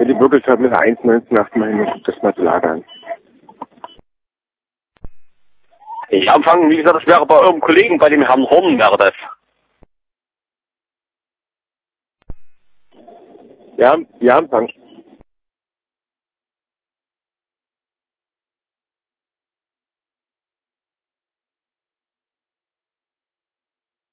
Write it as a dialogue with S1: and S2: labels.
S1: wenn die wirklich halt mit der 1,19 mal das mal zu lagern.
S2: Ich anfangen, wie gesagt, das wäre bei eurem Kollegen, bei dem Herrn Horn wäre das.
S1: Ja, Anfang.